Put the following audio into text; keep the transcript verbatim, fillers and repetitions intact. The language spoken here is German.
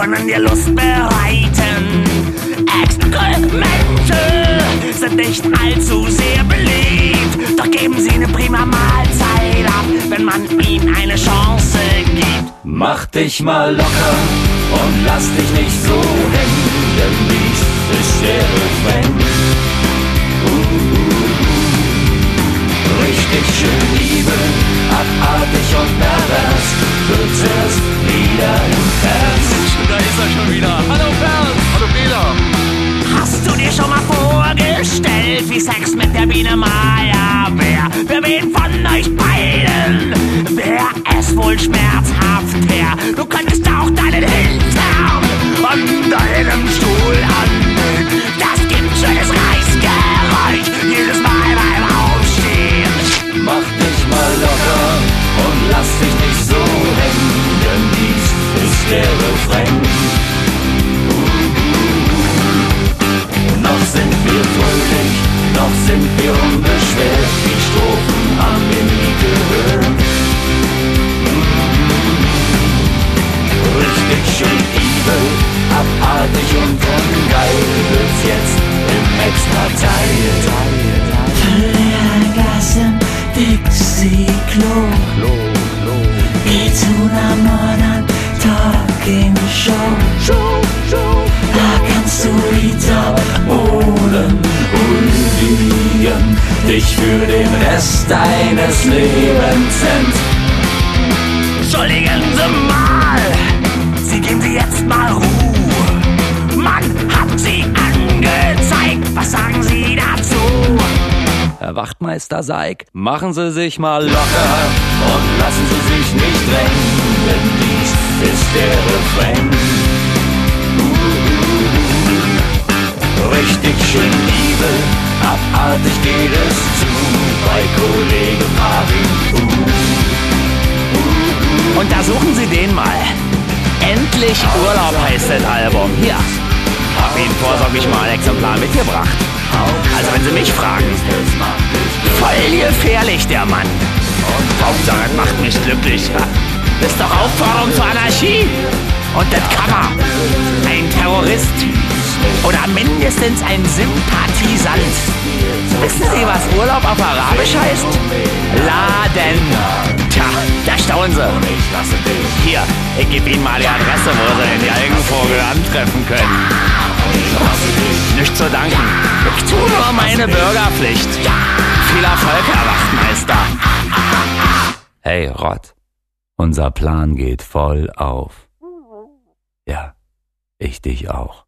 können dir Lust bereiten. Exkremente sind nicht allzu sehr beliebt, doch geben sie eine prima Mahlzeit ab, wenn man ihnen eine Chance gibt. Mach dich mal locker und lass dich nicht so hängen, denn dies ist der Refrain. Uh, uh, uh. Richtig schön Liebe, abartig und pervers, wird zuerst wieder im Herz. Da ist er schon wieder. Hallo Bernd. Hallo Peter. Hast du dir schon mal vorgestellt, wie Sex mit der Biene Maya wär? Für wen von euch beiden wär es wohl schmerzhaft her? Du könntest auch deinen Hintern an deinem Stuhl anlegen. Das gibt schönes Reißgeräusch jedes Mal beim Aufstehen. Mach dich mal locker und lass dich nicht so hängen, denn dies ist der Refrain. Noch sind wir fröhlich, noch sind wir unbeschwert, die Strophen haben wir nie gehört. Richtig schön evil, abartig und ungeil wird's jetzt im Extra-Teil. Gas im Dixie-Klo. Geh zu ner Modern Talking Show. Da kannst du die Taubohnen huldigen, dich für den Rest deines Lebens ent. Entschuldigen Sie mal, Sie geben Sie jetzt mal Ruhe. Man hat Sie angezeigt, was sagen Sie dazu? Herr Wachtmeister Seig, machen Sie sich mal locker und lassen Sie sich nicht drängen, denn dies ist der Refrain. Uh, uh, uh. Richtig schön Liebe, abartig geht es zu bei Kollege Marvin. Uh, uh, uh. Und da suchen Sie den mal. Endlich Urlaub heißt das Album. Hier, hab Ihnen vorsorglich mal ein Exemplar mitgebracht. Also wenn Sie mich fragen, voll gefährlich der Mann. Hauptsache, es macht mich glücklich. Das ist doch Aufforderung zur Anarchie. Und das Cover, ein Terrorist oder mindestens ein Sympathisant. Wissen Sie, was Urlaub auf Arabisch heißt? Laden. Tja, da staunen Sie. Hier, ich gebe Ihnen mal die Adresse, wo Sie den Galgenvogel antreffen können. Nicht zu danken. Ich tue nur meine Bürgerpflicht. Viel Erfolg, Herr Wachtmeister. Hey, Rott, unser Plan geht voll auf. Ja, ich dich auch.